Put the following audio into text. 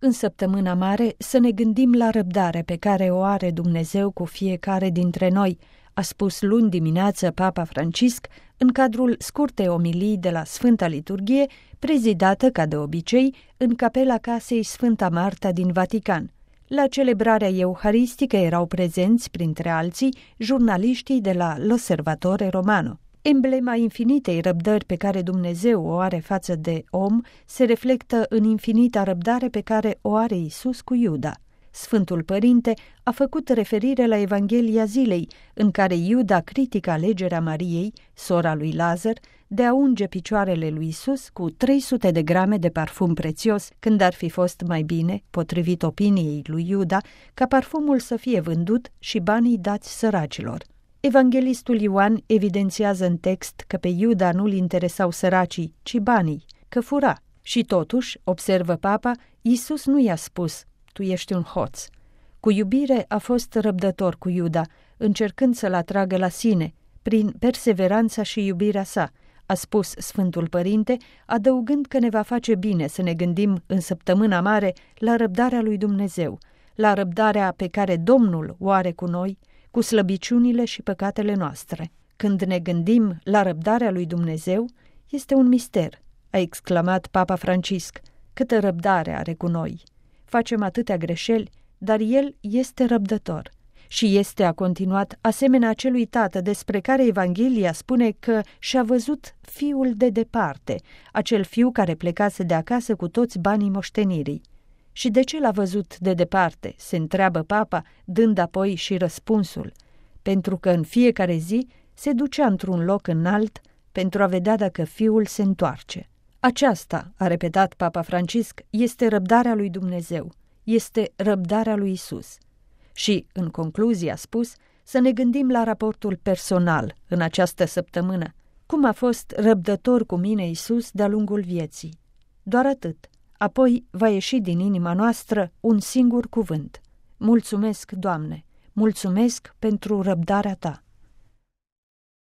În săptămâna mare să ne gândim la răbdare pe care o are Dumnezeu cu fiecare dintre noi, a spus luni dimineață Papa Francisc în cadrul scurtei omilii de la Sfânta Liturghie, prezidată, ca de obicei, în capela casei Sfânta Marta din Vatican. La celebrarea euharistică erau prezenți, printre alții, jurnaliștii de la L'Osservatore Romano. Emblema infinitei răbdări pe care Dumnezeu o are față de om se reflectă în infinita răbdare pe care o are Iisus cu Iuda. Sfântul Părinte a făcut referire la Evanghelia zilei, în care Iuda critică alegerea Mariei, sora lui Lazar, de a unge picioarele lui Iisus cu 300 de grame de parfum prețios, când ar fi fost mai bine, potrivit opiniei lui Iuda, ca parfumul să fie vândut și banii dați săracilor. Evanghelistul Ioan evidențiază în text că pe Iuda nu-l interesau săracii, ci banii, că fura. Și totuși, observă Papa, Iisus nu i-a spus: tu ești un hoț. Cu iubire a fost răbdător cu Iuda, încercând să-l atragă la sine, prin perseveranța și iubirea sa, a spus Sfântul Părinte, adăugând că ne va face bine să ne gândim în săptămâna mare la răbdarea lui Dumnezeu, la răbdarea pe care Domnul o are cu noi, cu slăbiciunile și păcatele noastre. Când ne gândim la răbdarea lui Dumnezeu, este un mister, a exclamat Papa Francisc, câtă răbdare are cu noi. Facem atâtea greșeli, dar El este răbdător. Și este, a continuat, asemenea acelui tată despre care Evanghelia spune că și-a văzut fiul de departe, acel fiu care plecase de acasă cu toți banii moștenirii. Și de ce l-a văzut de departe, se întreabă Papa, dând apoi și răspunsul. Pentru că în fiecare zi se ducea într-un loc înalt pentru a vedea dacă fiul se întoarce. Aceasta, a repetat Papa Francisc, este răbdarea lui Dumnezeu, este răbdarea lui Isus. Și, în concluzie, a spus, să ne gândim la raportul personal în această săptămână. Cum a fost răbdător cu mine Isus de-a lungul vieții? Doar atât. Apoi va ieși din inima noastră un singur cuvânt. Mulțumesc, Doamne, mulțumesc pentru răbdarea Ta.